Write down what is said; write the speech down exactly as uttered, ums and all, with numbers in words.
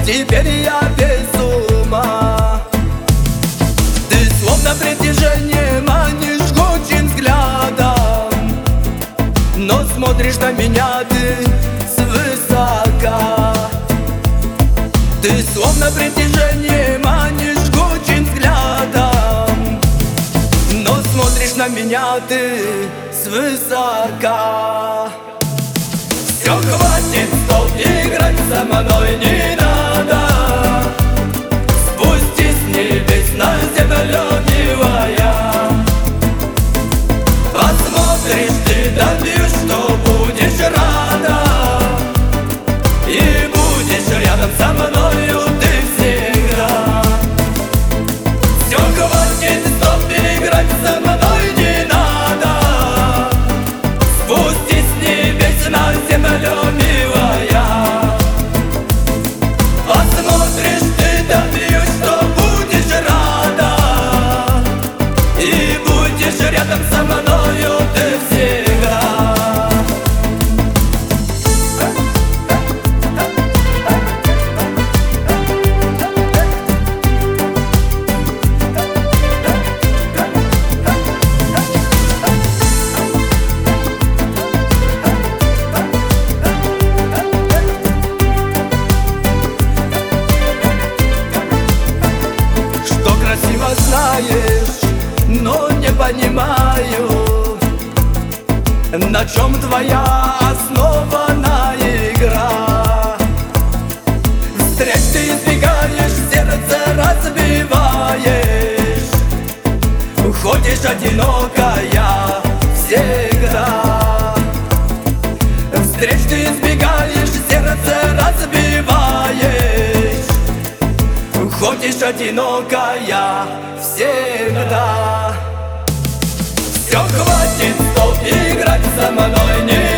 теперь я без ума. Ты словно притяжение манишь жгучим взглядом, но смотришь на меня ты свысока. Ты словно притяжение манишь жгучим взглядом, но смотришь на меня ты свысока. Все, хватит, стоп, играть со мной не надо. Спустись с небес на землю, милая. Посмотришь, ты добьешь, что будешь рада, и будешь рядом со мною ты всегда. Все, хватит, стоп, играть со мной не надо. Спустись с небес на землю, милая. Посмотришь, ты добьешь, что будешь рада, и будешь рядом со мною ты всегда. Красиво знаешь, но не понимаю, на чем твоя основана игра. Встреч ты избегаешь, сердце разбиваешь, ходишь одинокая всегда. Встреч ты избегаешь, сердце разбиваешь, ходишь одинокая всегда. Все, хватит, стоп, играть со мной не